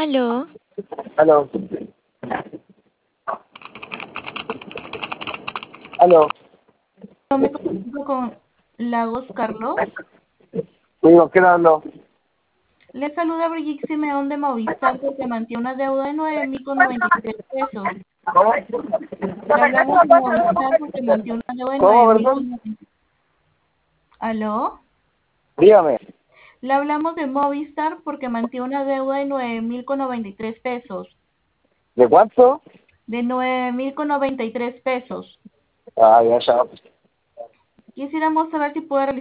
Aló, Aló. Aló. Yo me comunico con Lagos Carlos. Digo, ¿quién habló? Le saluda Brigitte Simeón de Movistar porque mantiene una deuda de 9.093 pesos. ¿Cómo? Le hablamos de Movistar porque mantiene una deuda de ¿Cómo, 9.093. perdón? ¿Aló? Dígame. Le hablamos de Movistar porque mantiene una deuda de 9.093 pesos. ¿De cuánto? De 9.093 pesos. Ah, ya, ya. Quisiéramos saber si puede realizar